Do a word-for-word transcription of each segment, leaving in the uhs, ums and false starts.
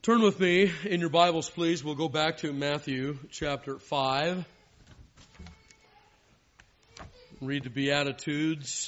Turn with me in your Bibles, please. We'll go back to Matthew chapter five. Read the Beatitudes.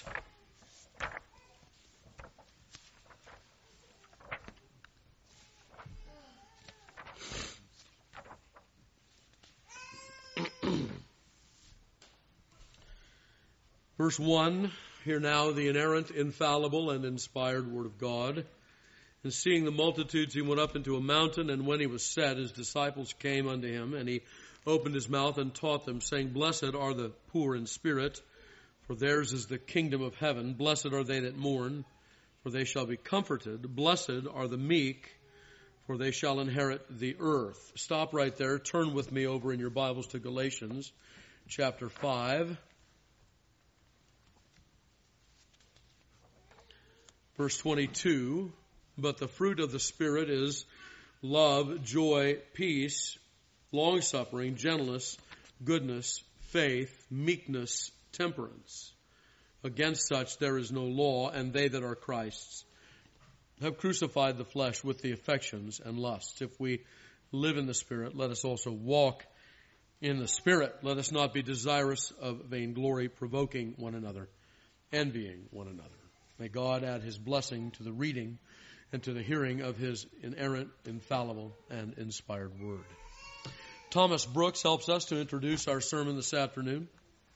Verse one, hear now the inerrant, infallible, and inspired Word of God. And seeing the multitudes, he went up into a mountain, and when he was set, his disciples came unto him, and he opened his mouth and taught them, saying, Blessed are the poor in spirit, for theirs is the kingdom of heaven. Blessed are they that mourn, for they shall be comforted. Blessed are the meek, for they shall inherit the earth. Stop right there. Turn with me over in your Bibles to Galatians chapter five. Verse twenty-two. But the fruit of the Spirit is love, joy, peace, long-suffering, gentleness, goodness, faith, meekness, temperance. Against such there is no law, and they that are Christ's have crucified the flesh with the affections and lusts. If we live in the Spirit, let us also walk in the Spirit. Let us not be desirous of vainglory, provoking one another, envying one another. May God add His blessing to the reading and to the hearing of His inerrant, infallible, and inspired Word. Thomas Brooks helps us to introduce our sermon this afternoon.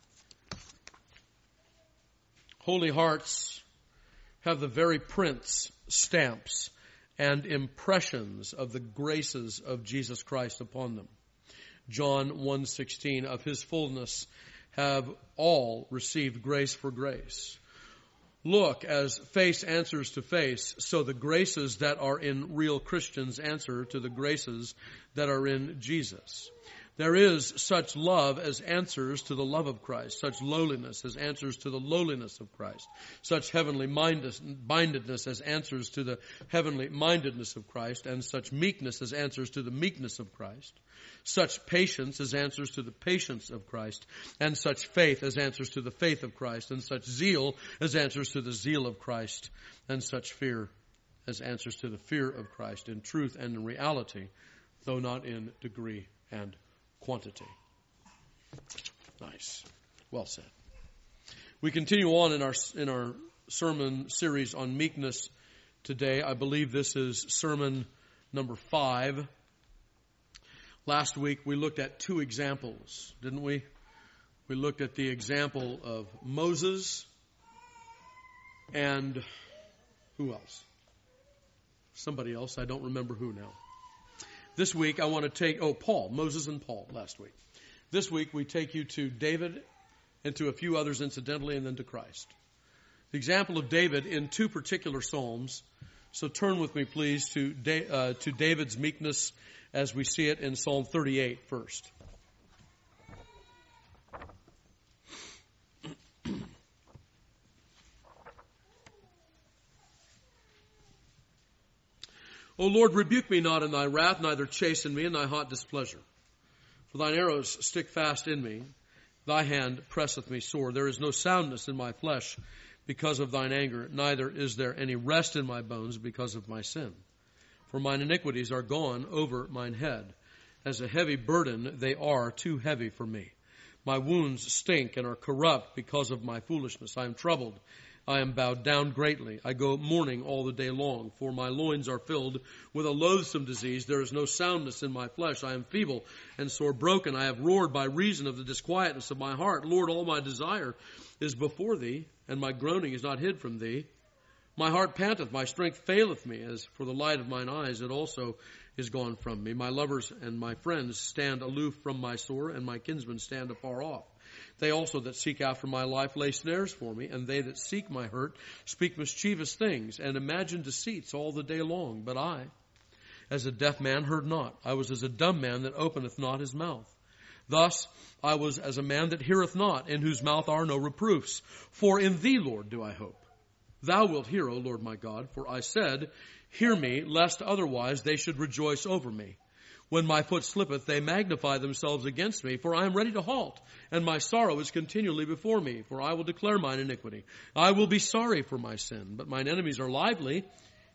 Holy hearts have the very prints, stamps, and impressions of the graces of Jesus Christ upon them. John one sixteen, of His fullness have all received grace for grace. Look, as face answers to face, so the graces that are in real Christians answer to the graces that are in Jesus. There is such love as answers to the love of Christ, such lowliness as answers to the lowliness of Christ, such heavenly mindedness as answers to the heavenly mindedness of Christ, and such meekness as answers to the meekness of Christ, such patience as answers to the patience of Christ, and such faith as answers to the faith of Christ, and such zeal as answers to the zeal of Christ, and such fear as answers to the fear of Christ, in truth and in reality, though not in degree and quantity. Nice. Well said. We continue on in our in our sermon series on meekness today. I believe this is sermon number five. Last week we looked at two examples, didn't we? We looked at the example of Moses and who else? Somebody else. I don't remember who now. This week I want to take, oh, Paul, Moses and Paul last week. This week we take you to David and to a few others incidentally, and then to Christ. The example of David in two particular Psalms. So turn with me, please, to da- uh, to David's meekness as we see it in Psalm thirty-eight first. O Lord, rebuke me not in thy wrath, neither chasten me in thy hot displeasure. For thine arrows stick fast in me, thy hand presseth me sore. There is no soundness in my flesh because of thine anger, neither is there any rest in my bones because of my sin. For mine iniquities are gone over mine head. As a heavy burden they are too heavy for me. My wounds stink and are corrupt because of my foolishness. I am troubled. I am bowed down greatly. I go mourning all the day long, for my loins are filled with a loathsome disease. There is no soundness in my flesh. I am feeble and sore broken. I have roared by reason of the disquietness of my heart. Lord, all my desire is before thee, and my groaning is not hid from thee. My heart panteth, my strength faileth me. As for the light of mine eyes, it also is gone from me. My lovers and my friends stand aloof from my sore, and my kinsmen stand afar off. They also that seek after my life lay snares for me, and they that seek my hurt speak mischievous things, and imagine deceits all the day long. But I, as a deaf man, heard not. I was as a dumb man that openeth not his mouth. Thus I was as a man that heareth not, in whose mouth are no reproofs. For in thee, Lord, do I hope. Thou wilt hear, O Lord my God, for I said, hear me, lest otherwise they should rejoice over me. When my foot slippeth, they magnify themselves against me, for I am ready to halt, and my sorrow is continually before me, for I will declare mine iniquity. I will be sorry for my sin, but mine enemies are lively,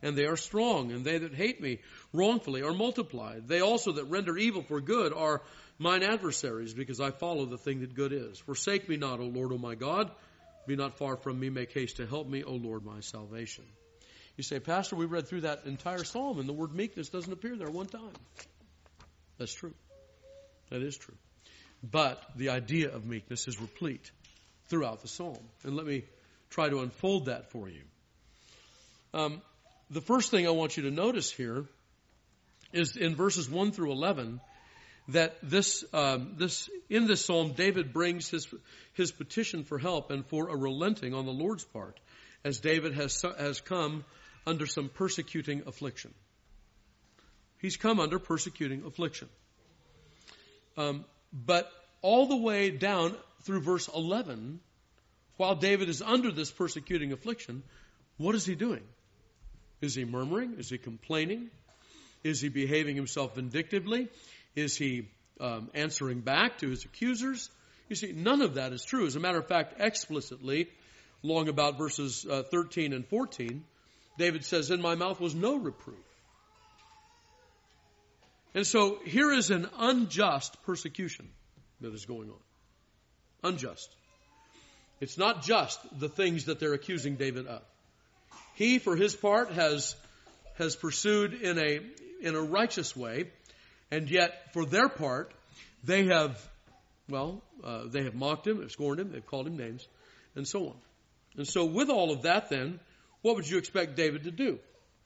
and they are strong, and they that hate me wrongfully are multiplied. They also that render evil for good are mine adversaries, because I follow the thing that good is. Forsake me not, O Lord, O my God. Be not far from me. Make haste to help me, O Lord, my salvation. You say, Pastor, we read through that entire psalm, and the word meekness doesn't appear there one time. That's true. That is true. But the idea of meekness is replete throughout the psalm. And let me try to unfold that for you. Um, the first thing I want you to notice here is in verses one through eleven, that this, um, this in this psalm, David brings his his petition for help and for a relenting on the Lord's part, as David has has come under some persecuting affliction. He's come under persecuting affliction. Um, but all the way down through verse eleven, while David is under this persecuting affliction, what is he doing? Is he murmuring? Is he complaining? Is he behaving himself vindictively? Is he um, answering back to his accusers? You see, none of that is true. As a matter of fact, explicitly, along about verses uh, thirteen and fourteen, David says, in my mouth was no reproof. And so here is an unjust persecution that is going on. Unjust. It's not just the things that they're accusing David of. He, for his part, has has pursued in a in a righteous way, and yet for their part, they have, well, uh, they have mocked him, they've scorned him, they've called him names, and so on. And so with all of that then, what would you expect David to do?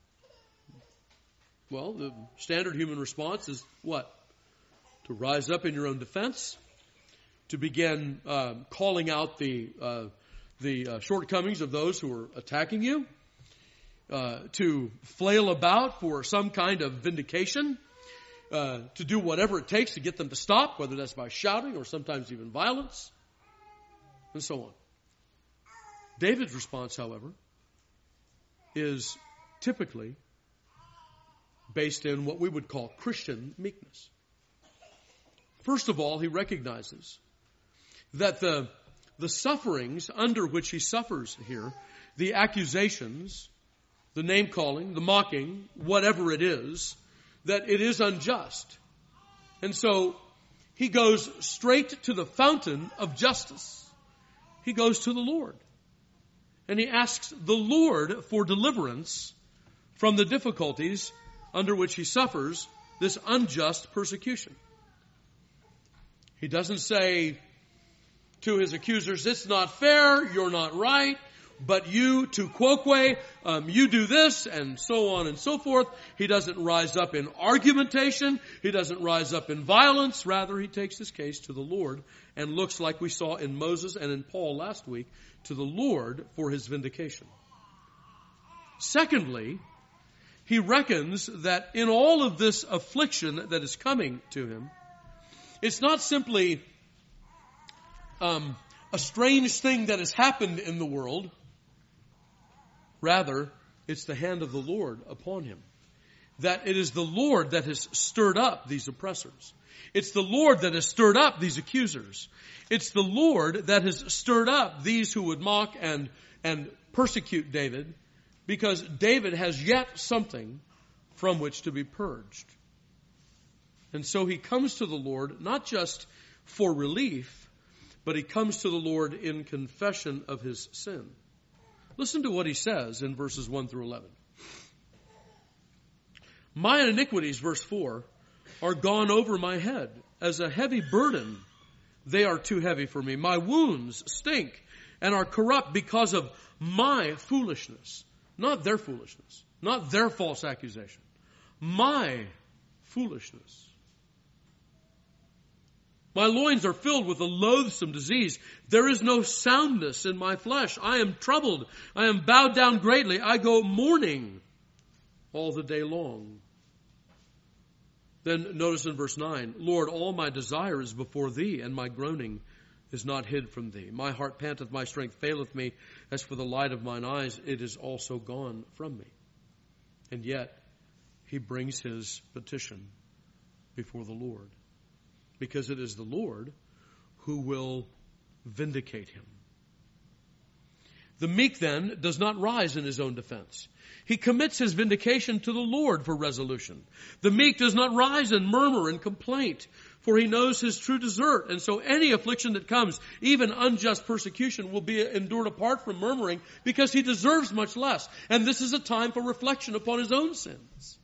Well, the standard human response is what? To rise up in your own defense, to begin uh, calling out the uh, the uh, shortcomings of those who are attacking you, uh, to flail about for some kind of vindication, uh, to do whatever it takes to get them to stop, whether that's by shouting or sometimes even violence, and so on. David's response, however, is typically based in what we would call Christian meekness. First of all, he recognizes that the, the sufferings under which he suffers here, the accusations, the name-calling, the mocking, whatever it is, that it is unjust. And so he goes straight to the fountain of justice. He goes to the Lord. And he asks the Lord for deliverance from the difficulties under which he suffers this unjust persecution. He doesn't say to his accusers, it's not fair, you're not right, but you, tu quoque, um, you do this, and so on and so forth. He doesn't rise up in argumentation. He doesn't rise up in violence. Rather, he takes his case to the Lord and looks, like we saw in Moses and in Paul last week, to the Lord for his vindication. Secondly, he reckons that in all of this affliction that is coming to him, it's not simply um, a strange thing that has happened in the world. Rather, it's the hand of the Lord upon him. That it is the Lord that has stirred up these oppressors. It's the Lord that has stirred up these accusers. It's the Lord that has stirred up these who would mock and, and persecute David, because David has yet something from which to be purged. And so he comes to the Lord not just for relief, but he comes to the Lord in confession of his sin. Listen to what he says in verses one through eleven. My iniquities, verse four, are gone over my head. As a heavy burden, they are too heavy for me. My wounds stink and are corrupt because of my foolishness. Not their foolishness. Not their false accusation. My foolishness. My loins are filled with a loathsome disease. There is no soundness in my flesh. I am troubled. I am bowed down greatly. I go mourning all the day long. Then notice in verse nine, Lord, all my desire is before thee, and my groaning is not hid from thee. My heart panteth, my strength faileth me. As for the light of mine eyes, it is also gone from me. And yet, he brings his petition before the Lord, because it is the Lord who will vindicate him. The meek then does not rise in his own defense. He commits his vindication to the Lord for resolution. The meek does not rise and murmur and complaint, for he knows his true desert. And so any affliction that comes, even unjust persecution, will be endured apart from murmuring, because he deserves much less. And this is a time for reflection upon his own sins.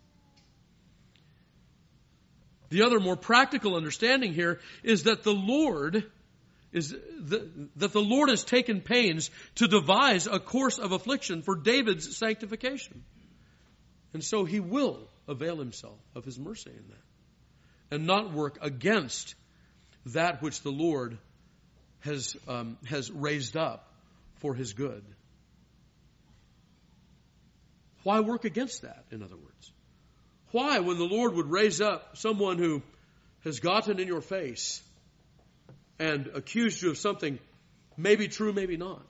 The other more practical understanding here is that the Lord is the, that the Lord has taken pains to devise a course of affliction for David's sanctification. And so he will avail himself of his mercy in that, and not work against that which the Lord has um, has raised up for his good. Why work against that, in other words? Why, when the Lord would raise up someone who has gotten in your face and accused you of something maybe true, maybe not,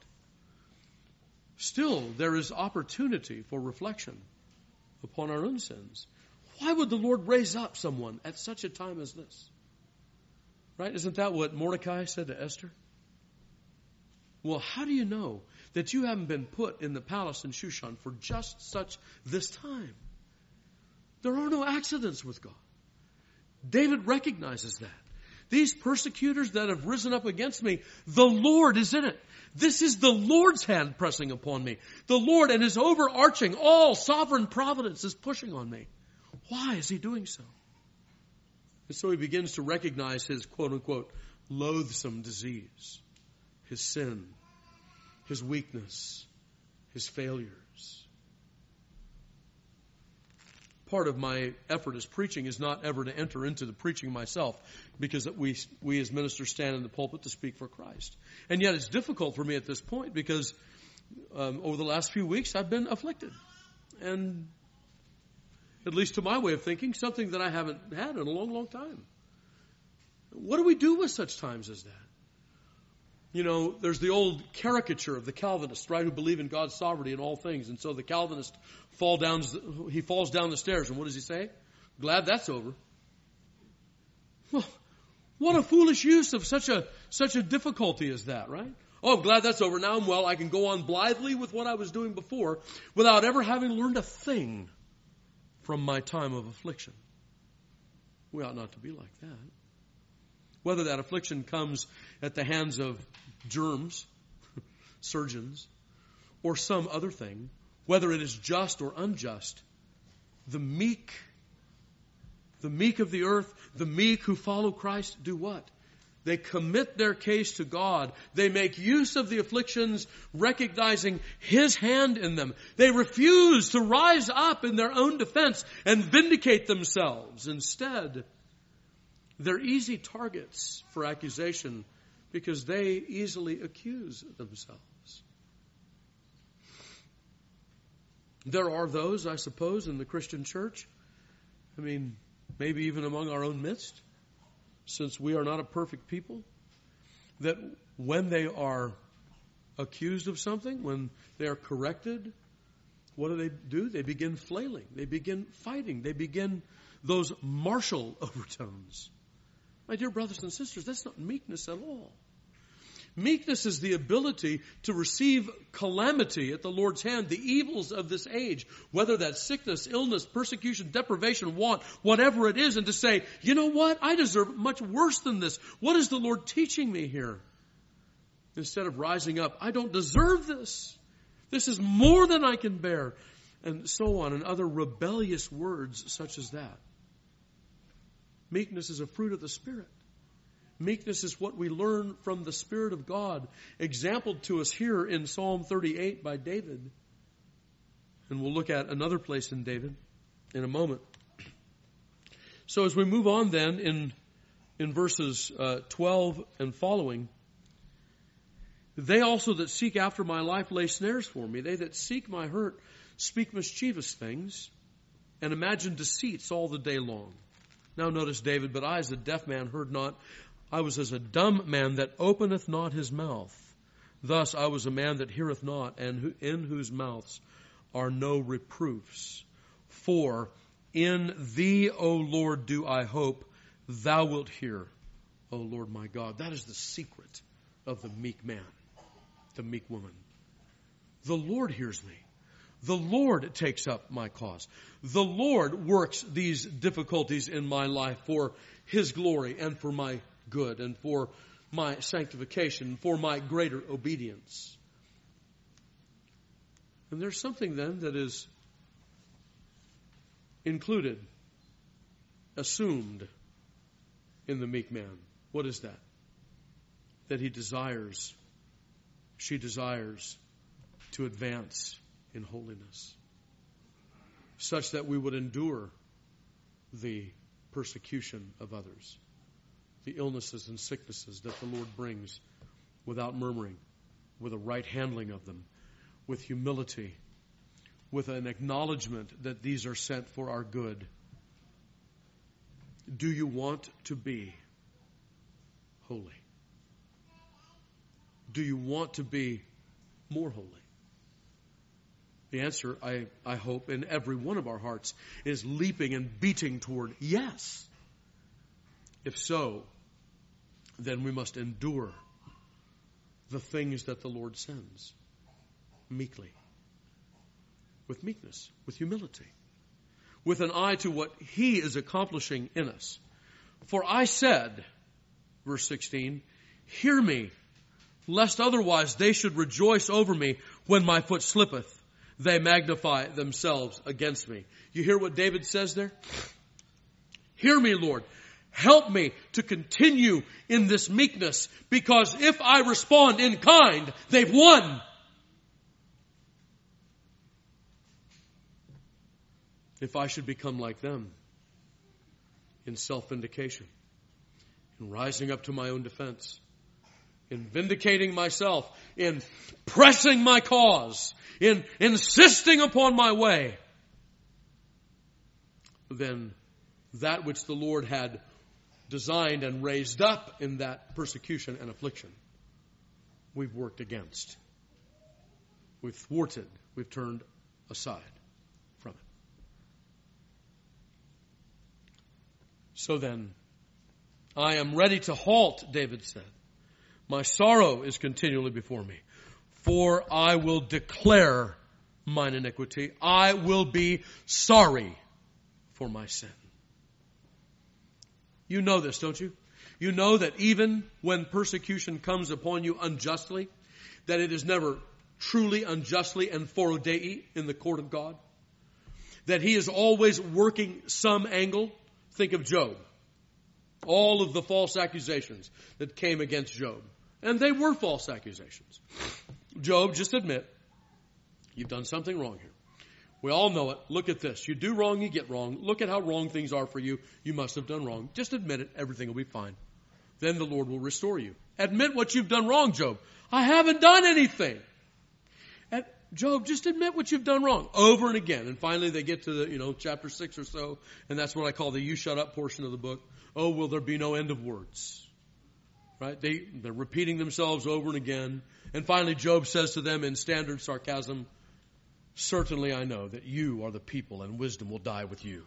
still there is opportunity for reflection upon our own sins. Why would the Lord raise up someone at such a time as this? Right? Isn't that what Mordecai said to Esther? Well, how do you know that you haven't been put in the palace in Shushan for just such this time? There are no accidents with God. David recognizes that. These persecutors that have risen up against me, the Lord is in it. This is the Lord's hand pressing upon me. The Lord and his overarching, all sovereign providence is pushing on me. Why is he doing so? And so he begins to recognize his quote-unquote loathsome disease, his sin, his weakness, his failures. Part of my effort as preaching is not ever to enter into the preaching myself, because we we as ministers stand in the pulpit to speak for Christ. And yet it's difficult for me at this point, because um, over the last few weeks I've been afflicted. And at least to my way of thinking, something that I haven't had in a long, long time. What do we do with such times as that? You know, there's the old caricature of the Calvinists, right, who believe in God's sovereignty in all things. And so the Calvinist fall down, he falls down the stairs, and what does he say? Glad that's over. Well, what a foolish use of such a such a difficulty as that, right? Oh, I'm glad that's over. Now I'm well. I can go on blithely with what I was doing before without ever having learned a thing from my time of affliction. We ought not to be like that. Whether that affliction comes at the hands of germs, surgeons, or some other thing, whether it is just or unjust, the meek, the meek of the earth, the meek who follow Christ, do what? They commit their case to God. They make use of the afflictions, recognizing his hand in them. They refuse to rise up in their own defense and vindicate themselves. Instead, they're easy targets for accusation because they easily accuse themselves. There are those, I suppose, in the Christian church, I mean, maybe even among our own midst, since we are not a perfect people, that when they are accused of something, when they are corrected, what do they do? They begin flailing. They begin fighting. They begin those martial overtones. My dear brothers and sisters, that's not meekness at all. Meekness is the ability to receive calamity at the Lord's hand, the evils of this age, whether that's sickness, illness, persecution, deprivation, want, whatever it is, and to say, you know what? I deserve much worse than this. What is the Lord teaching me here? Instead of rising up, I don't deserve this. This is more than I can bear. And so on, and other rebellious words such as that. Meekness is a fruit of the Spirit. Meekness is what we learn from the Spirit of God, exampled to us here in Psalm thirty-eight by David. And we'll look at another place in David in a moment. So as we move on then in, in verses uh, twelve and following, they also that seek after my life lay snares for me. They that seek my hurt speak mischievous things and imagine deceits all the day long. Now notice David, but I as a deaf man heard not. I was as a dumb man that openeth not his mouth. Thus I was a man that heareth not, and in whose mouths are no reproofs. For in thee, O Lord, do I hope. Thou wilt hear, O Lord my God. That is the secret of the meek man, the meek woman. The Lord hears me. The Lord takes up my cause. The Lord works these difficulties in my life for His glory and for my good and for my sanctification, for my greater obedience. And there's something then that is included, assumed in the meek man. What is that? That he desires, she desires to advance in holiness, such that we would endure the persecution of others, the illnesses and sicknesses that the Lord brings without murmuring, with a right handling of them, with humility, with an acknowledgement that these are sent for our good. Do you want to be holy? Do you want to be more holy? The answer, I, I hope, in every one of our hearts is leaping and beating toward yes. If so, then we must endure the things that the Lord sends meekly, with meekness, with humility, with an eye to what He is accomplishing in us. For I said, verse sixteen, hear me, lest otherwise they should rejoice over me when my foot slippeth. They magnify themselves against me. You hear what David says there? Hear me, Lord. Help me to continue in this meekness, because if I respond in kind, they've won. If I should become like them in self-vindication, in rising up to my own defense, in vindicating myself, in pressing my cause, in insisting upon my way, then that which the Lord had designed and raised up in that persecution and affliction, we've worked against. We've thwarted. We've turned aside from it. So then, I am ready to halt, David said. My sorrow is continually before me, for I will declare mine iniquity. I will be sorry for my sin. You know this, don't you? You know that even when persecution comes upon you unjustly, that it is never truly unjustly and foro Dei in the court of God. That He is always working some angle. Think of Job. All of the false accusations that came against Job. And they were false accusations. Job, just admit, you've done something wrong here. We all know it. Look at this. You do wrong, you get wrong. Look at how wrong things are for you. You must have done wrong. Just admit it. Everything will be fine. Then the Lord will restore you. Admit what you've done wrong, Job. I haven't done anything. And Job, just admit what you've done wrong. Over and again. And finally they get to the, you know, chapter six or so. And that's what I call the you shut up portion of the book. Oh, will there be no end of words? Right? They, they're repeating themselves over and again. And finally Job says to them in standard sarcasm, certainly I know that you are the people and wisdom will die with you.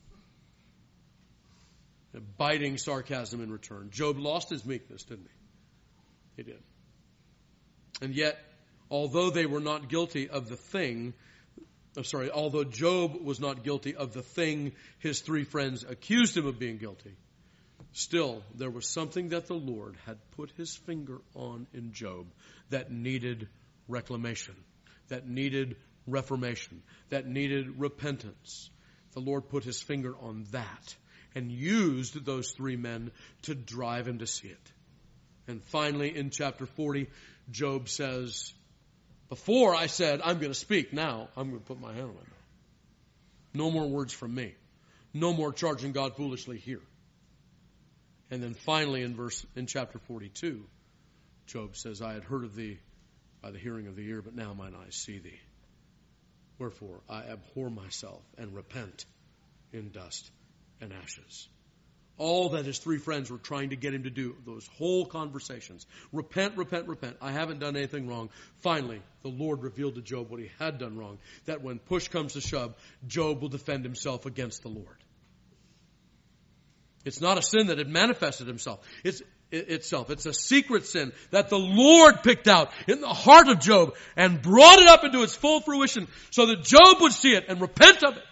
A biting sarcasm in return. Job lost his meekness, didn't he? He did. And yet, although they were not guilty of the thing, I'm sorry, although Job was not guilty of the thing his three friends accused him of being guilty, still, there was something that the Lord had put His finger on in Job that needed reclamation, that needed reformation, that needed repentance. The Lord put His finger on that and used those three men to drive him to see it. And finally, in chapter forty, Job says, before I said, I'm going to speak, now I'm going to put my hand on my mouth. No more words from me. No more charging God foolishly here. And then finally in verse in chapter forty-two, Job says, I had heard of thee by the hearing of the ear, but now mine eyes see thee. Wherefore I abhor myself and repent in dust and ashes. All that his three friends were trying to get him to do, those whole conversations. Repent, repent, repent. I haven't done anything wrong. Finally, the Lord revealed to Job what he had done wrong. That when push comes to shove, Job will defend himself against the Lord. It's not a sin that had manifested himself. It's itself. It's a secret sin that the Lord picked out in the heart of Job and brought it up into its full fruition so that Job would see it and repent of it.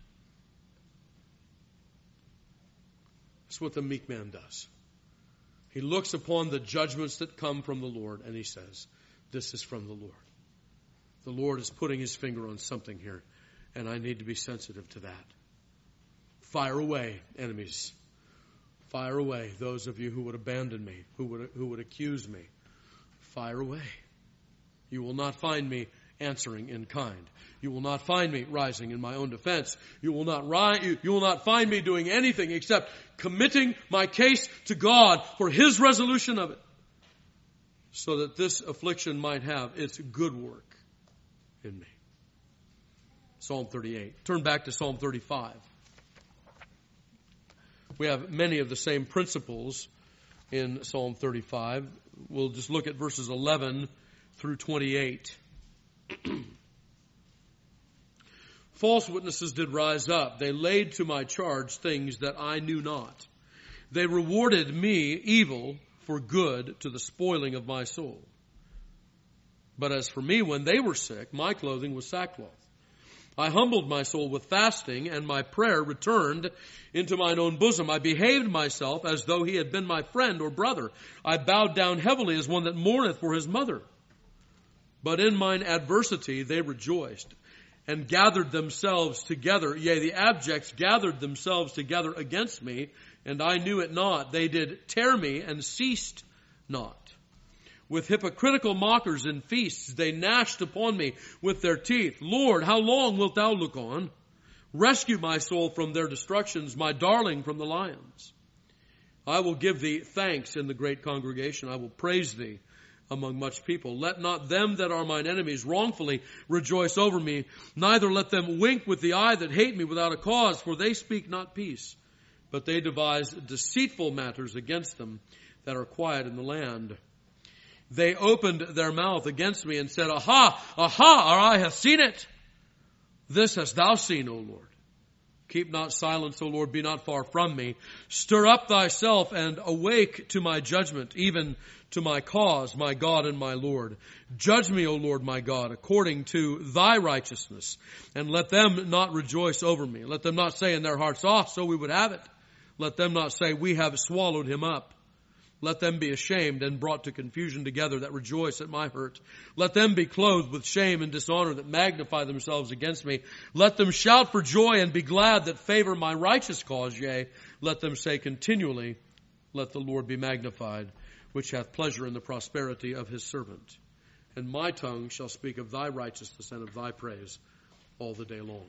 That's what the meek man does. He looks upon the judgments that come from the Lord and he says, this is from the Lord. The Lord is putting his finger on something here, and I need to be sensitive to that. Fire away, enemies. Fire away those of you who would abandon me, who would, who would accuse me. Fire away. You will not find me answering in kind. You will not find me rising in my own defense. You will not ri- you, you will not find me doing anything except committing my case to God for his resolution of it, so that this affliction might have its good work in me. Psalm thirty-eight. Turn back to Psalm thirty-five. We have many of the same principles in Psalm thirty-five. We'll just look at verses eleven through twenty-eight. False witnesses did rise up. They laid to my charge things that I knew not. They rewarded me evil for good to the spoiling of my soul. But as for me, when they were sick, my clothing was sackcloth. I humbled my soul with fasting, and my prayer returned into mine own bosom. I behaved myself as though he had been my friend or brother. I bowed down heavily as one that mourneth for his mother. But in mine adversity they rejoiced, and gathered themselves together. Yea, the abjects gathered themselves together against me, and I knew it not. They did tear me and ceased not. With hypocritical mockers in feasts, they gnashed upon me with their teeth. Lord, how long wilt thou look on? Rescue my soul from their destructions, my darling from the lions. I will give thee thanks in the great congregation. I will praise thee among much people. Let not them that are mine enemies wrongfully rejoice over me, neither let them wink with the eye that hate me without a cause, for they speak not peace, but they devise deceitful matters against them that are quiet in the land. They opened their mouth against me and said, Aha, aha, our eye hath seen it. This hast thou seen, O Lord. Keep not silence, O Lord, be not far from me. Stir up thyself and awake to my judgment, even to my cause, my God and my Lord. Judge me, O Lord, my God, according to thy righteousness, and let them not rejoice over me. Let them not say in their hearts, Ah, so we would have it. Let them not say, we have swallowed him up. Let them be ashamed and brought to confusion together that rejoice at my hurt. Let them be clothed with shame and dishonor that magnify themselves against me. Let them shout for joy and be glad that favor my righteous cause. Yea, let them say continually, let the Lord be magnified, which hath pleasure in the prosperity of his servant. And my tongue shall speak of thy righteousness and of thy praise all the day long.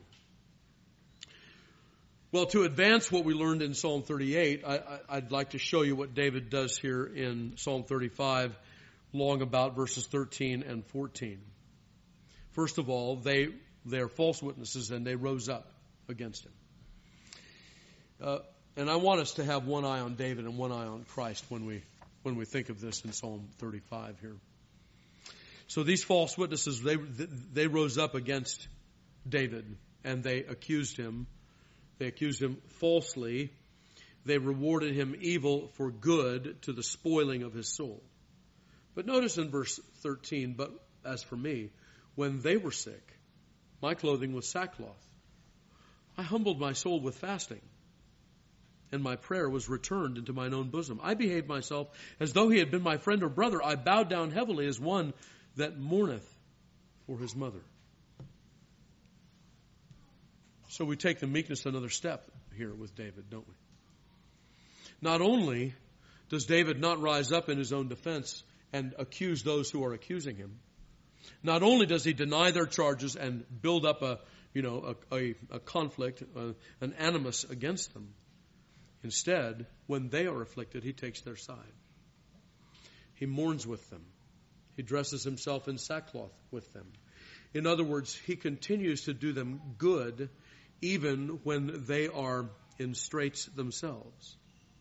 Well, to advance what we learned in Psalm thirty-eight, I, I, I'd like to show you what David does here in Psalm thirty-five, long about verses thirteen and fourteen. First of all, they, they are false witnesses and they rose up against him. Uh, and I want us to have one eye on David and one eye on Christ when we, when we think of this in Psalm thirty-five here. So these false witnesses, they, they rose up against David and they accused him. They accused him falsely. They rewarded him evil for good to the spoiling of his soul. But notice in verse thirteen, but as for me, when they were sick, my clothing was sackcloth. I humbled my soul with fasting, and my prayer was returned into mine own bosom. I behaved myself as though he had been my friend or brother. I bowed down heavily as one that mourneth for his mother. So we take the meekness another step here with David, don't we? Not only does David not rise up in his own defense and accuse those who are accusing him, not only does he deny their charges and build up a, you know, a, a, a conflict, a, an animus against them. Instead, when they are afflicted, he takes their side. He mourns with them. He dresses himself in sackcloth with them. In other words, he continues to do them good even when they are in straits themselves.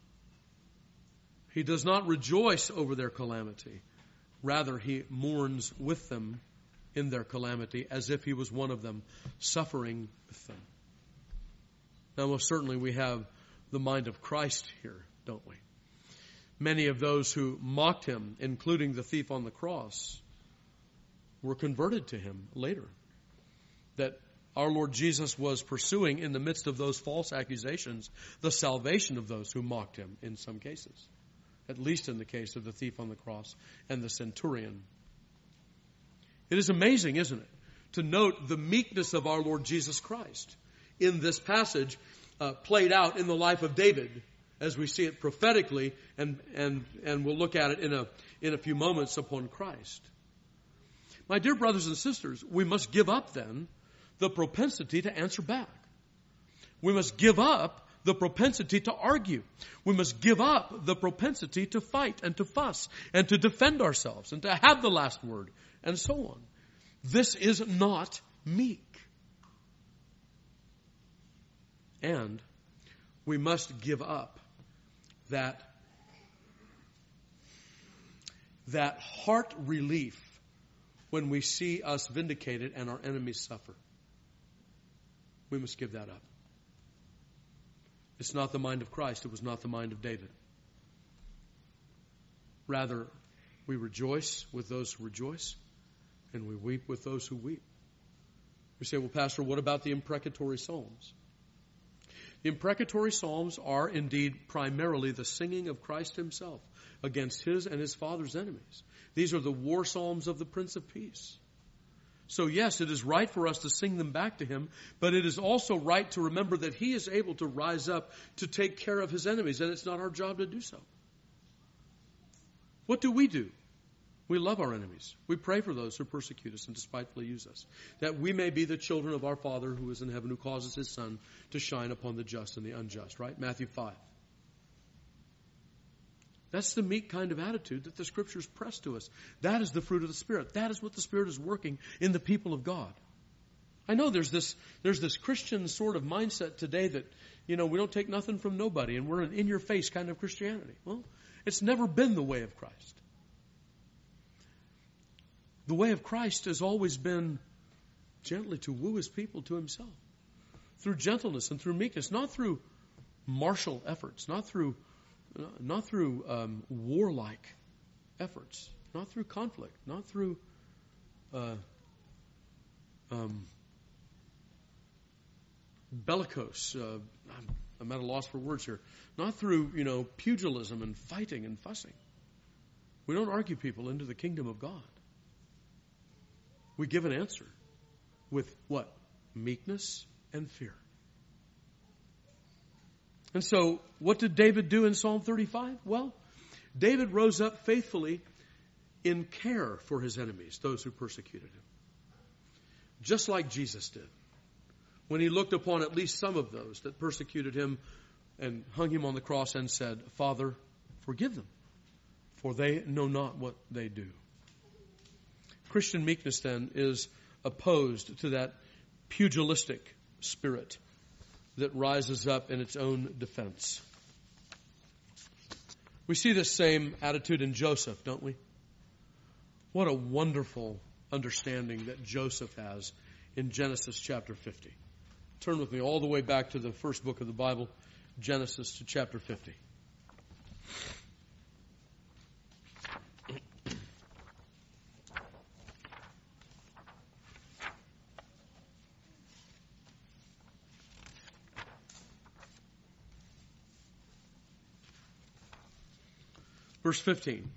He does not rejoice over their calamity. Rather, he mourns with them in their calamity as if he was one of them, suffering with them. Now, most certainly we have the mind of Christ here, don't we? Many of those who mocked him, including the thief on the cross, were converted to him later. That our Lord Jesus was pursuing, in the midst of those false accusations, the salvation of those who mocked him in some cases. At least in the case of the thief on the cross and the centurion. It is amazing, isn't it, to note the meekness of our Lord Jesus Christ in this passage uh, played out in the life of David, as we see it prophetically, and, and, and we'll look at it in a, in a few moments upon Christ. My dear brothers and sisters, we must give up then the propensity to answer back. We must give up the propensity to argue. We must give up the propensity to fight and to fuss and to defend ourselves and to have the last word and so on. This is not meek. And we must give up that, that heart relief when we see us vindicated and our enemies suffer. We must give that up. It's not the mind of Christ. It was not the mind of David. Rather, we rejoice with those who rejoice, and we weep with those who weep. We say, well, Pastor, what about the imprecatory psalms? The imprecatory psalms are indeed primarily the singing of Christ himself against his and his Father's enemies. These are the war psalms of the Prince of Peace. So yes, it is right for us to sing them back to him, but it is also right to remember that he is able to rise up to take care of his enemies, and it's not our job to do so. What do we do? We love our enemies. We pray for those who persecute us and despitefully use us, that we may be the children of our Father who is in heaven, who causes his sun to shine upon the just and the unjust, right? Matthew five. That's the meek kind of attitude that the Scriptures press to us. That is the fruit of the Spirit. That is what the Spirit is working in the people of God. I know there's this there's this Christian sort of mindset today that, you know, we don't take nothing from nobody and we're an in-your-face kind of Christianity. Well, it's never been the way of Christ. The way of Christ has always been gently to woo his people to himself. Through gentleness and through meekness, not through martial efforts, not through Not through um, warlike efforts, not through conflict, not through uh, um, bellicose. Uh, I'm, I'm at a loss for words here. Not through, you know, pugilism and fighting and fussing. We don't argue people into the kingdom of God. We give an answer with what? Meekness and fear. And so, what did David do in Psalm thirty-five? Well, David rose up faithfully in care for his enemies, those who persecuted him. Just like Jesus did. When he looked upon at least some of those that persecuted him and hung him on the cross and said, Father, forgive them, for they know not what they do. Christian meekness, then, is opposed to that pugilistic spirit that rises up in its own defense. We see this same attitude in Joseph, don't we? What a wonderful understanding that Joseph has in Genesis chapter fifty. Turn with me all the way back to the first book of the Bible, Genesis to chapter fifty. Verse fifteen.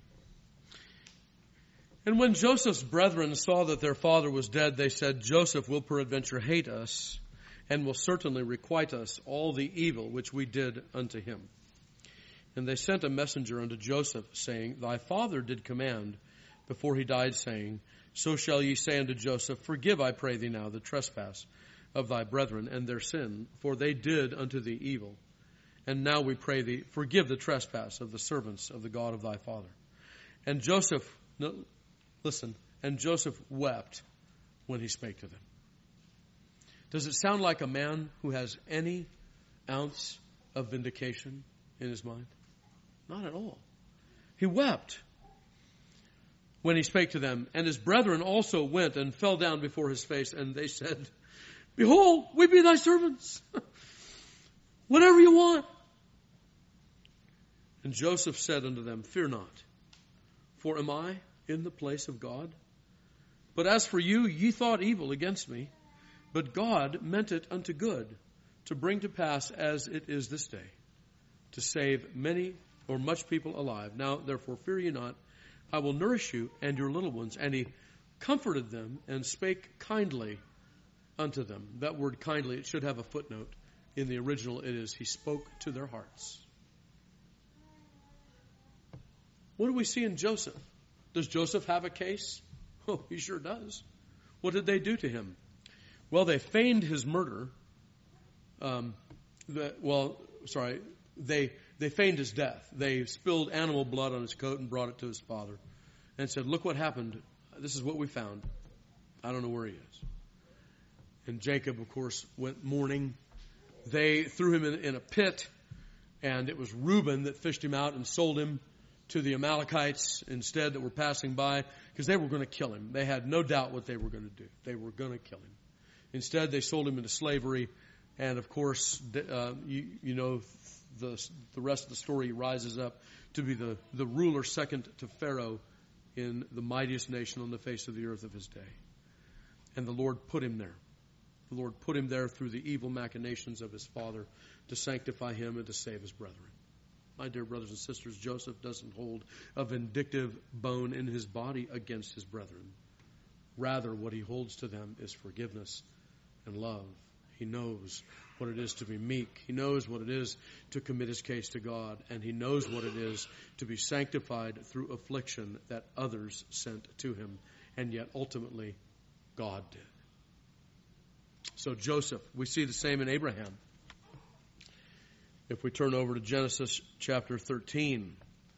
And when Joseph's brethren saw that their father was dead, they said, Joseph will peradventure hate us, and will certainly requite us all the evil which we did unto him. And they sent a messenger unto Joseph, saying, Thy father did command before he died, saying, So shall ye say unto Joseph, Forgive, I pray thee now, the trespass of thy brethren and their sin, for they did unto thee evil. And now we pray thee, forgive the trespass of the servants of the God of thy father. And Joseph, no, listen, and Joseph wept when he spake to them. Does it sound like a man who has any ounce of vindication in his mind? Not at all. He wept when he spake to them. And his brethren also went and fell down before his face, and they said, Behold, we be thy servants. Whatever you want. And And Joseph said unto them, Fear not, for am I in the place of God? But as for you, ye thought evil against me, but God meant it unto good, to bring to pass as it is this day, to save many or much people alive. Now therefore fear ye not, I will nourish you and your little ones. And he comforted them and spake kindly unto them. That word kindly, it should have a footnote. In the original it is, he spoke to their hearts. What do we see in Joseph? Does Joseph have a case? Oh, he sure does. What did they do to him? Well, they feigned his murder. Um, the, well, sorry, they they feigned his death. They spilled animal blood on his coat and brought it to his father and said, look what happened. This is what we found. I don't know where he is. And Jacob, of course, went mourning. They threw him in, in a pit, and it was Reuben that fished him out and sold him to the Amalekites instead that were passing by, because they were going to kill him. They had no doubt what they were going to do. They were going to kill him. Instead, they sold him into slavery, and of course, uh, you, you know, the the rest of the story rises up to be the, the ruler second to Pharaoh in the mightiest nation on the face of the earth of his day. And the Lord put him there. The Lord put him there through the evil machinations of his father to sanctify him and to save his brethren. My dear brothers and sisters, Joseph doesn't hold a vindictive bone in his body against his brethren. Rather, what he holds to them is forgiveness and love. He knows what it is to be meek. He knows what it is to commit his case to God. And he knows what it is to be sanctified through affliction that others sent to him. And yet, ultimately, God did. So Joseph, we see the same in Abraham. If we turn over to Genesis chapter thirteen.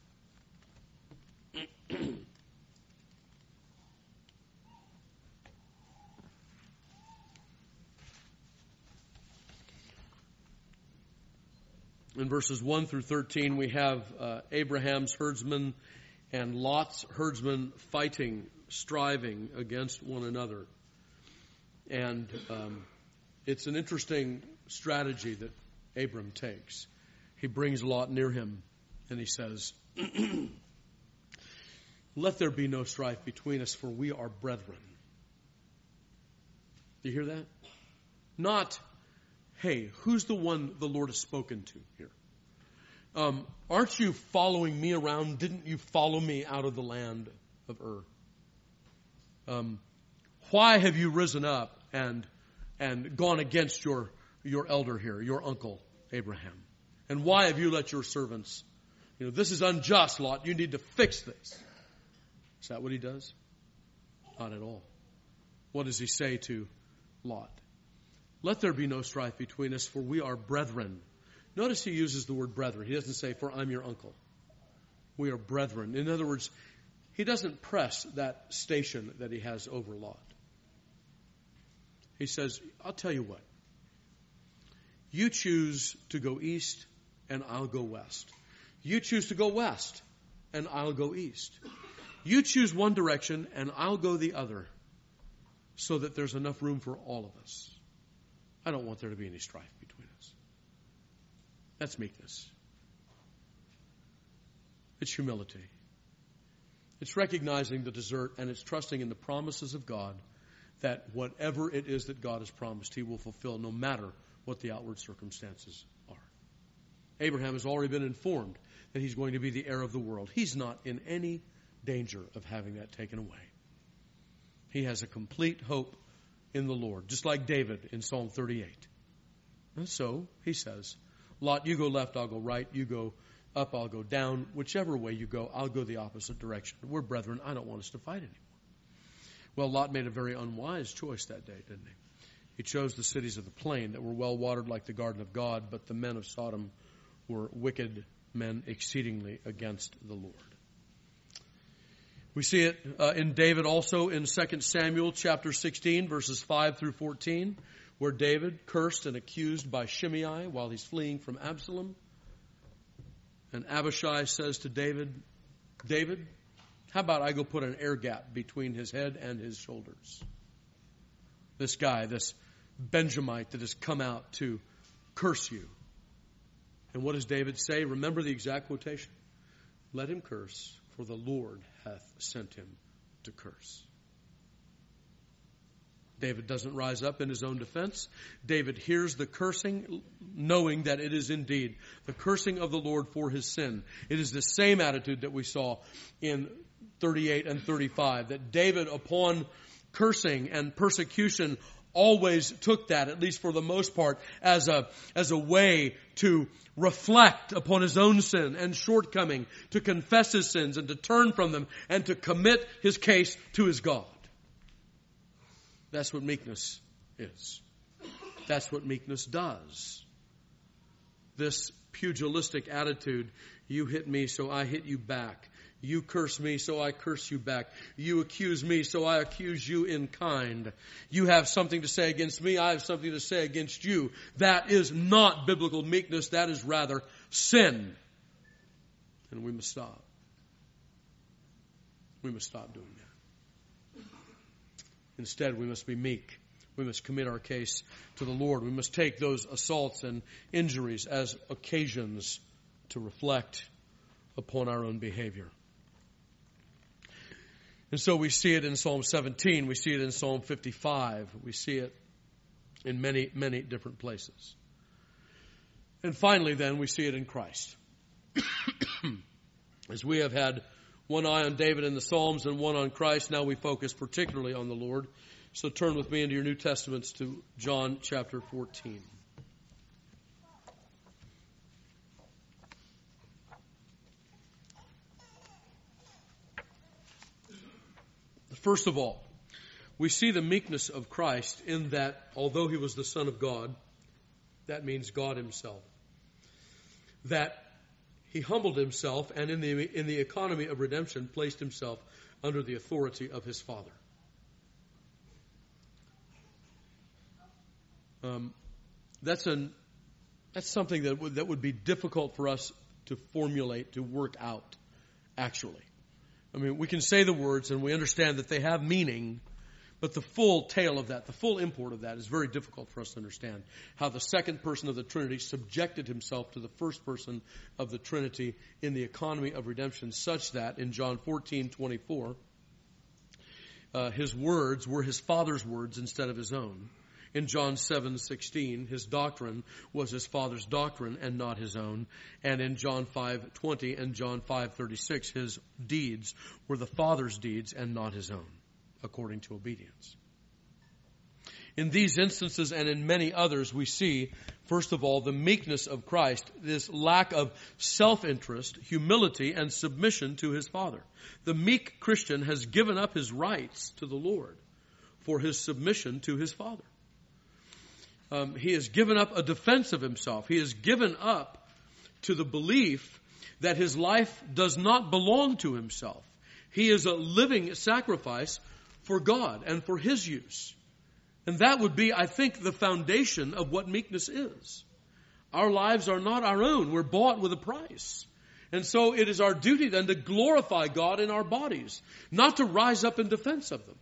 In verses one through thirteen, we have uh, Abraham's herdsmen and Lot's herdsmen fighting, striving against one another. And um, it's an interesting strategy that Abram takes. He brings Lot near him and he says, let there be no strife between us, for we are brethren. Do you hear that? Not, hey, who's the one the Lord has spoken to here? Um, aren't you following me around? Didn't you follow me out of the land of Ur? Um, why have you risen up and and gone against your your elder here, your uncle Abraham? And why have you let your servants, you know, this is unjust, Lot. You need to fix this. Is that what he does? Not at all. What does he say to Lot? Let there be no strife between us, for we are brethren. Notice he uses the word brethren. He doesn't say, for I'm your uncle. We are brethren. In other words, he doesn't press that station that he has over Lot. He says, I'll tell you what. You choose to go east, and I'll go west. You choose to go west, and I'll go east. You choose one direction, and I'll go the other, so that there's enough room for all of us. I don't want there to be any strife between us. That's meekness. It's humility. It's recognizing the desert, and it's trusting in the promises of God that whatever it is that God has promised, he will fulfill no matter what the outward circumstances are. Abraham has already been informed that he's going to be the heir of the world. He's not in any danger of having that taken away. He has a complete hope in the Lord, just like David in Psalm thirty-eight. And so he says, Lot, you go left, I'll go right. You go up, I'll go down. Whichever way you go, I'll go the opposite direction. We're brethren. I don't want us to fight anymore. Well, Lot made a very unwise choice that day, didn't he? He chose the cities of the plain that were well watered like the garden of God, but the men of Sodom were wicked men exceedingly against the Lord. We see it uh, in David also in Second Samuel chapter sixteen, verses five through fourteen, where David, cursed and accused by Shimei while he's fleeing from Absalom. And Abishai says to David, David, how about I go put an air gap between his head and his shoulders? This guy, this Benjamite that has come out to curse you. And what does David say? Remember the exact quotation. let him curse, for the Lord hath sent him to curse. David doesn't rise up in his own defense. David hears the cursing, knowing that it is indeed the cursing of the Lord for his sin. It is the same attitude that we saw in thirty-eight and thirty-five, that David, upon cursing and persecution, always took that, at least for the most part, as a, as a way to reflect upon his own sin and shortcoming, to confess his sins and to turn from them and to commit his case to his God. That's what meekness is. That's what meekness does. This pugilistic attitude, you hit me, so I hit you back. You curse me, so I curse you back. You accuse me, so I accuse you in kind. You have something to say against me, I have something to say against you. That is not biblical meekness. That is rather sin. And we must stop. We must stop doing that. Instead, we must be meek. We must commit our case to the Lord. We must take those assaults and injuries as occasions to reflect upon our own behavior. And so we see it in Psalm seventeen. We see it in Psalm fifty-five. We see it in many, many different places. And finally, then, we see it in Christ. As we have had one eye on David in the Psalms and one on Christ, now we focus particularly on the Lord. So turn with me into your New Testaments to John chapter fourteen. First of all, we see the meekness of Christ in that although he was the Son of God, that means God himself, that he humbled himself and in the, in the economy of redemption placed himself under the authority of his Father. Um, that's an that's something that would, that would be difficult for us to formulate, to work out, actually. I mean, we can say the words and we understand that they have meaning, but the full tale of that, the full import of that is very difficult for us to understand. How the second person of the Trinity subjected himself to the first person of the Trinity in the economy of redemption, such that in John fourteen twenty-four, uh, his words were his Father's words instead of his own. In John seven sixteen, his doctrine was his Father's doctrine and not his own. And in John five twenty and John five thirty-six, his deeds were the Father's deeds and not his own, according to obedience. In these instances and in many others, we see, first of all, the meekness of Christ, this lack of self-interest, humility, and submission to his Father. The meek Christian has given up his rights to the Lord for his submission to his Father. Um, he has given up a defense of himself. He has given up to the belief that his life does not belong to himself. He is a living sacrifice for God and for his use. And that would be, I think, the foundation of what meekness is. Our lives are not our own. We're bought with a price. And so it is our duty then to glorify God in our bodies, not to rise up in defense of them.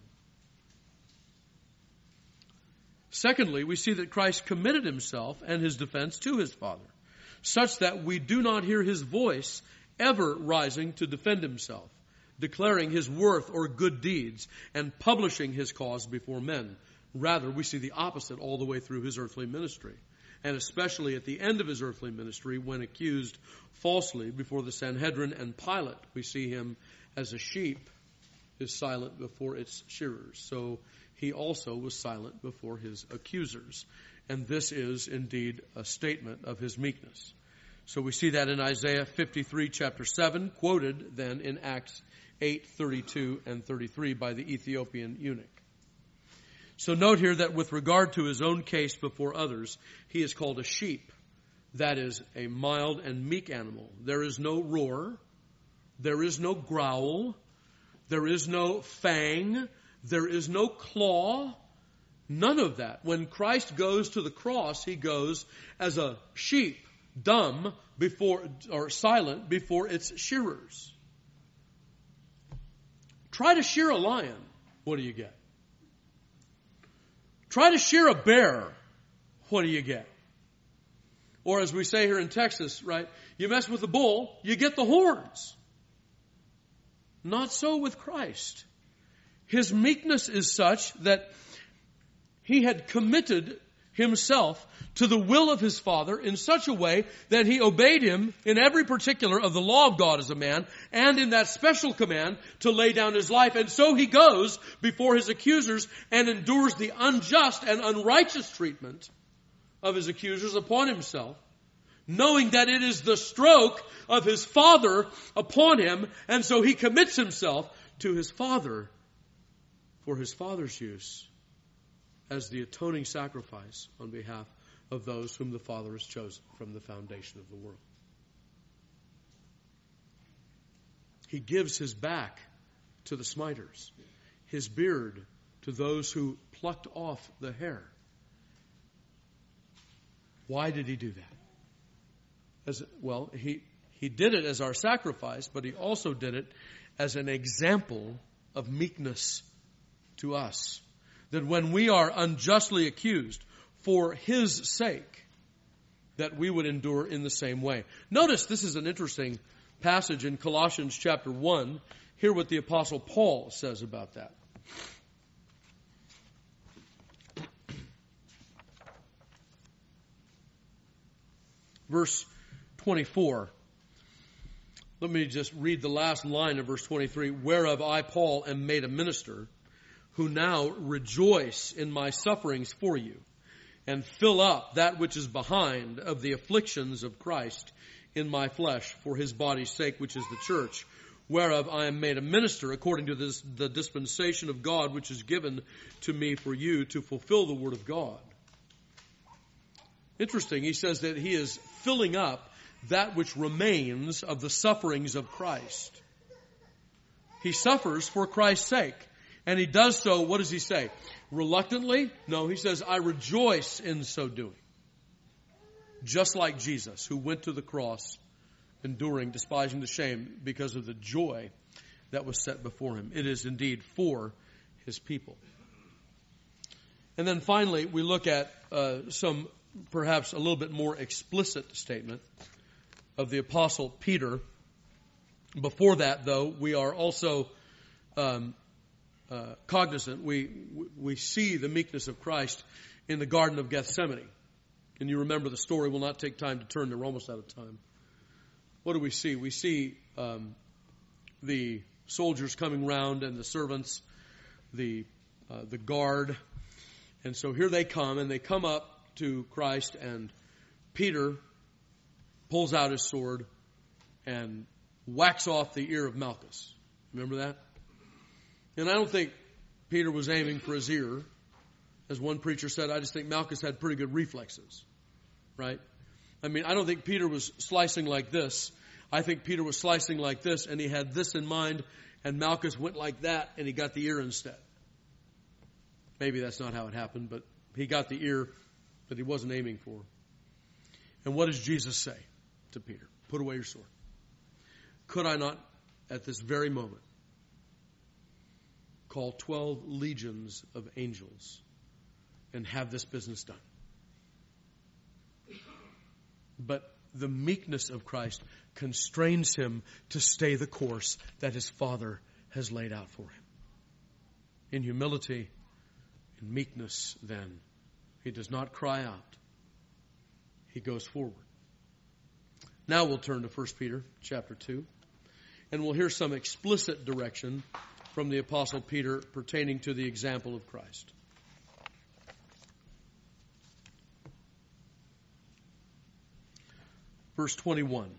Secondly, we see that Christ committed himself and his defense to his Father, such that we do not hear his voice ever rising to defend himself, declaring his worth or good deeds, and publishing his cause before men. Rather, we see the opposite all the way through his earthly ministry, and especially at the end of his earthly ministry, when accused falsely before the Sanhedrin and Pilate, we see him as a sheep is silent before its shearers. So he also was silent before his accusers. And this is indeed a statement of his meekness. So we see that in Isaiah fifty-three, chapter seven, quoted then in Acts eight, thirty-two and thirty-three by the Ethiopian eunuch. So note here that with regard to his own case before others, he is called a sheep. That is a mild and meek animal. There is no roar. There is no growl. There is no fang. There is no claw. None of that. When Christ goes to the cross, he goes as a sheep, dumb before, or silent before its shearers. Try to shear a lion. What do you get? Try to shear a bear. What do you get? Or as we say here in Texas, right? You mess with the bull, you get the horns. Not so with Christ. His meekness is such that he had committed himself to the will of his Father in such a way that he obeyed him in every particular of the law of God as a man, and in that special command to lay down his life. And so he goes before his accusers and endures the unjust and unrighteous treatment of his accusers upon himself, knowing that it is the stroke of his Father upon him, and so he commits himself to his Father for his Father's use as the atoning sacrifice on behalf of those whom the Father has chosen from the foundation of the world. He gives his back to the smiters, his beard to those who plucked off the hair. Why did he do that? As, well, he, he did it as our sacrifice, but he also did it as an example of meekness to us. That when we are unjustly accused for his sake, that we would endure in the same way. Notice this is an interesting passage in Colossians chapter one. Hear what the Apostle Paul says about that. Verse twenty-four. Let me just read the last line of verse twenty-three. Whereof I, Paul, am made a minister, who now rejoice in my sufferings for you, and fill up that which is behind of the afflictions of Christ in my flesh for his body's sake, which is the church, whereof I am made a minister according to this, the dispensation of God, which is given to me for you to fulfill the word of God. Interesting, he says that he is filling up that which remains of the sufferings of Christ. He suffers for Christ's sake. And he does so, what does he say? Reluctantly? No, he says, I rejoice in so doing. Just like Jesus, who went to the cross, enduring, despising the shame, because of the joy that was set before him. It is indeed for his people. And then finally, we look at uh, some perhaps a little bit more explicit statement of the Apostle Peter. Before that, though, we are also um, uh, cognizant. We we see the meekness of Christ in the Garden of Gethsemane. And you remember the story. We'll not take time to turn there. We're almost out of time. What do we see? We see um, the soldiers coming round and the servants, the uh, the guard. And so here they come, and they come up to Christ, and Peter pulls out his sword and whacks off the ear of Malchus. Remember that? And I don't think Peter was aiming for his ear. As one preacher said, I just think Malchus had pretty good reflexes. Right? I mean, I don't think Peter was slicing like this. I think Peter was slicing like this, and he had this in mind, and Malchus went like that, and he got the ear instead. Maybe that's not how it happened, but he got the ear that he wasn't aiming for. And what does Jesus say to Peter? Put away your sword. Could I not, at this very moment, call twelve legions of angels and have this business done? But the meekness of Christ constrains him to stay the course that his Father has laid out for him. In humility, in meekness, then, he does not cry out. He goes forward. Now we'll turn to First Peter chapter two, and we'll hear some explicit direction from the Apostle Peter pertaining to the example of Christ. Verse twenty-one.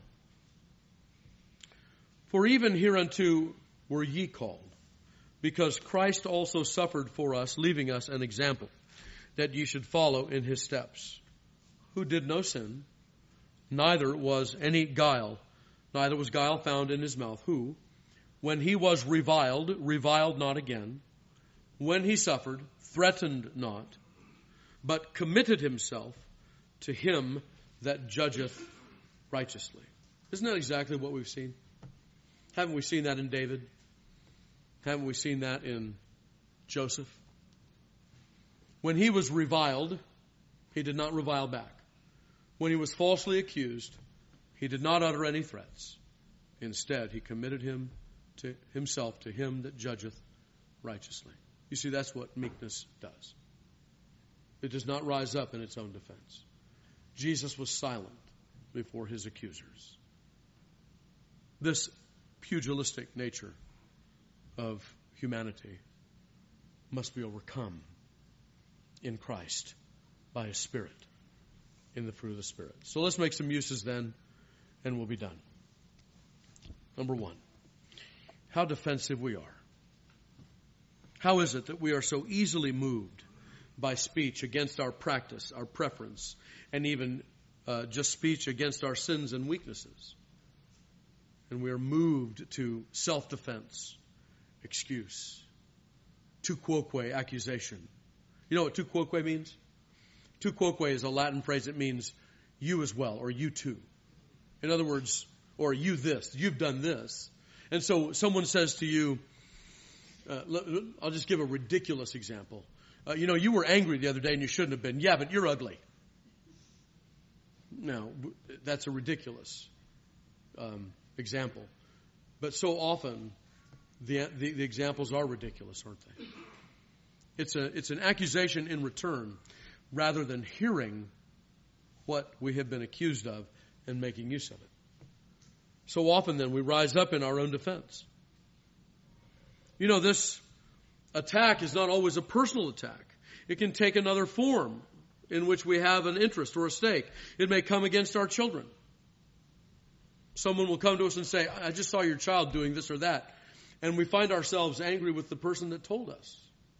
For even hereunto were ye called, because Christ also suffered for us, leaving us an example, that ye should follow in his steps, who did no sin, neither was any guile, neither was guile found in his mouth, who, when he was reviled, reviled not again, when he suffered, threatened not, but committed himself to him that judgeth righteously. Isn't that exactly what we've seen? Haven't we seen that in David? Haven't we seen that in Joseph? When he was reviled, he did not revile back. When he was falsely accused, he did not utter any threats. Instead, he committed him to himself to him that judgeth righteously. You see, that's what meekness does. It does not rise up in its own defense. Jesus was silent before his accusers. This pugilistic nature of humanity must be overcome in Christ by His Spirit, in the fruit of the Spirit. So let's make some uses then, and we'll be done. Number one, how defensive we are. How is it that we are so easily moved by speech against our practice, our preference, and even uh, just speech against our sins and weaknesses? And we are moved to self-defense, excuse, tu quoque, accusation. You know what tu quoque means? Tu quoque is a Latin phrase that means you as well, or you too. In other words, or you this, you've done this. And so someone says to you, uh, I'll just give a ridiculous example. Uh, you know, you were angry the other day and you shouldn't have been. Yeah, but you're ugly. No, that's a ridiculous um, example. But so often, the, the the examples are ridiculous, aren't they? It's a it's an accusation in return, rather than hearing what we have been accused of and making use of it. So often, then, we rise up in our own defense. You know, this attack is not always a personal attack. It can take another form in which we have an interest or a stake. It may come against our children. Someone will come to us and say, I just saw your child doing this or that. And we find ourselves angry with the person that told us.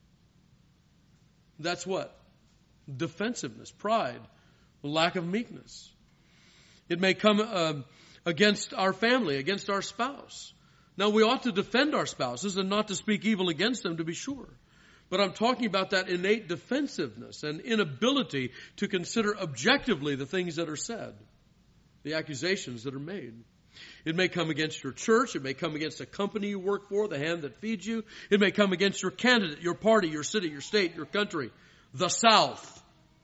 That's what? Defensiveness, pride, lack of meekness. It may come uh, against our family, against our spouse. Now, we ought to defend our spouses and not to speak evil against them, to be sure. But I'm talking about that innate defensiveness and inability to consider objectively the things that are said, the accusations that are made. It may come against your church. It may come against a company you work for, the hand that feeds you. It may come against your candidate, your party, your city, your state, your country, the South.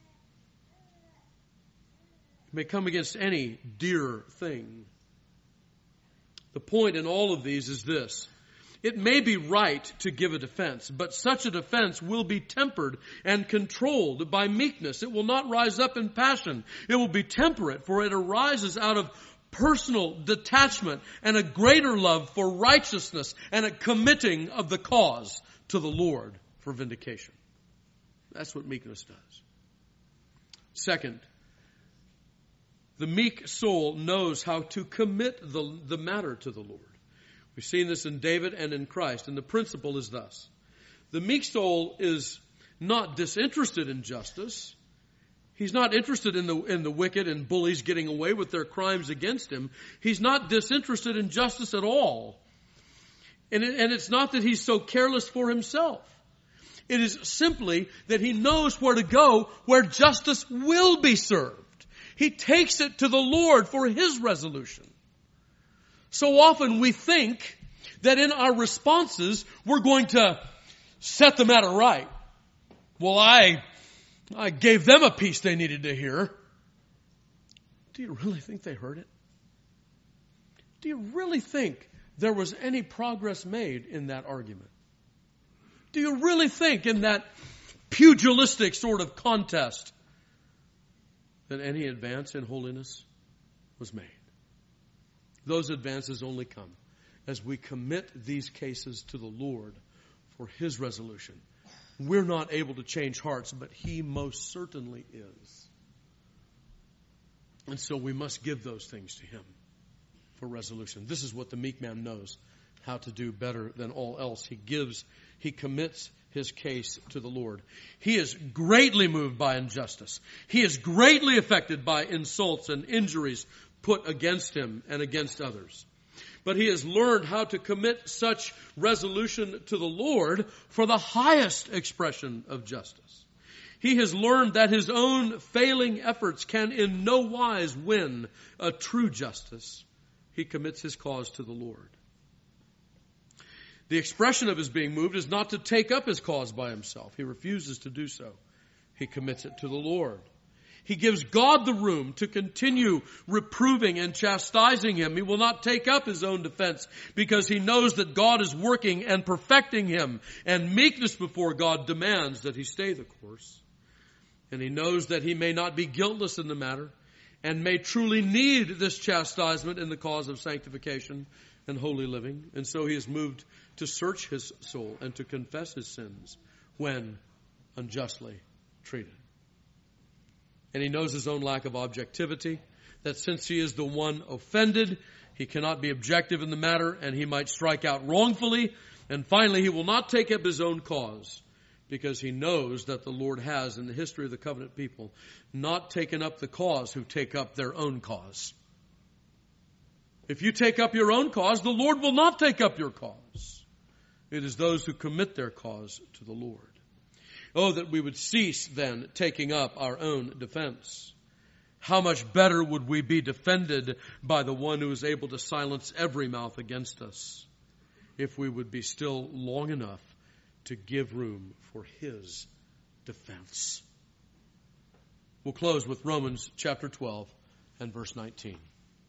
It may come against any dear thing. The point in all of these is this. It may be right to give a defense, but such a defense will be tempered and controlled by meekness. It will not rise up in passion. It will be temperate, for it arises out of personal detachment and a greater love for righteousness and a committing of the cause to the Lord for vindication. That's what meekness does. Second, the meek soul knows how to commit the, the matter to the Lord. We've seen this in David and in Christ, and the principle is thus. The meek soul is not disinterested in justice. He's not interested in the in the wicked and bullies getting away with their crimes against him. He's not disinterested in justice at all. And, it, and it's not that he's so careless for himself. It is simply that he knows where to go where justice will be served. He takes it to the Lord for His resolution. So often we think that in our responses we're going to set the matter right. Well, I... I gave them a piece they needed to hear. Do you really think they heard it? Do you really think there was any progress made in that argument? Do you really think in that pugilistic sort of contest that any advance in holiness was made? Those advances only come as we commit these cases to the Lord for His resolution. We're not able to change hearts, but He most certainly is. And so we must give those things to Him for resolution. This is what the meek man knows how to do better than all else. He gives, he commits his case to the Lord. He is greatly moved by injustice. He is greatly affected by insults and injuries put against him and against others. But he has learned how to commit such resolution to the Lord for the highest expression of justice. He has learned that his own failing efforts can in no wise win a true justice. He commits his cause to the Lord. The expression of his being moved is not to take up his cause by himself. He refuses to do so. He commits it to the Lord. He gives God the room to continue reproving and chastising him. He will not take up his own defense because he knows that God is working and perfecting him. And meekness before God demands that he stay the course. And he knows that he may not be guiltless in the matter and may truly need this chastisement in the cause of sanctification and holy living. And so he is moved to search his soul and to confess his sins when unjustly treated. And he knows his own lack of objectivity, that since he is the one offended, he cannot be objective in the matter, and he might strike out wrongfully. And finally, he will not take up his own cause, because he knows that the Lord has, in the history of the covenant people, not taken up the cause who take up their own cause. If you take up your own cause, the Lord will not take up your cause. It is those who commit their cause to the Lord. Oh, that we would cease then taking up our own defense. How much better would we be defended by the one who is able to silence every mouth against us, if we would be still long enough to give room for his defense. We'll close with Romans chapter twelve and verse nineteen.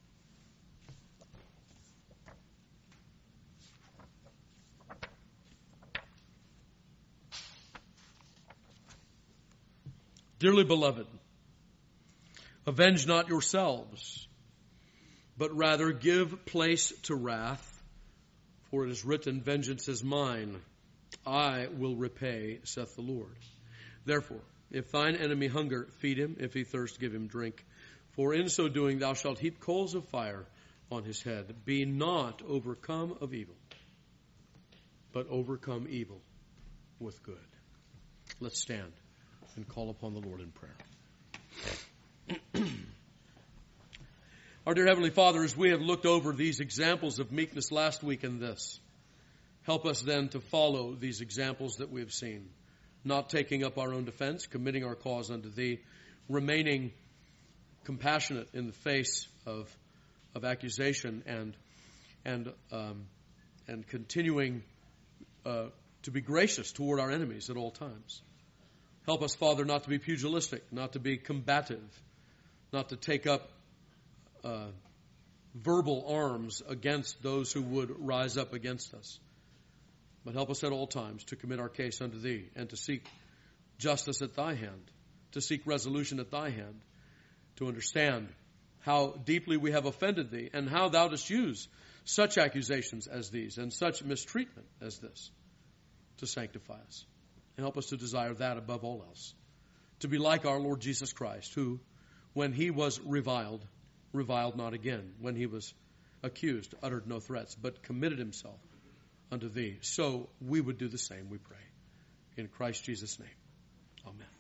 Dearly beloved, avenge not yourselves, but rather give place to wrath, for it is written, vengeance is mine, I will repay, saith the Lord. Therefore, if thine enemy hunger, feed him. If he thirst, give him drink. For in so doing thou shalt heap coals of fire on his head. Be not overcome of evil, but overcome evil with good. Let's stand and call upon the Lord in prayer. Our dear Heavenly Father, as we have looked over these examples of meekness last week and this, help us then to follow these examples that we have seen. Not taking up our own defense, committing our cause unto Thee, remaining compassionate in the face of of accusation, and and um, and continuing uh, to be gracious toward our enemies at all times. Help us, Father, not to be pugilistic, not to be combative, not to take up uh, verbal arms against those who would rise up against us. But help us at all times to commit our case unto Thee and to seek justice at Thy hand, to seek resolution at Thy hand, to understand how deeply we have offended Thee and how Thou dost use such accusations as these and such mistreatment as this to sanctify us. And help us to desire that above all else, to be like our Lord Jesus Christ, who, when He was reviled, reviled not again. When He was accused, uttered no threats, but committed Himself unto Thee. So we would do the same, we pray. In Christ Jesus' name, amen.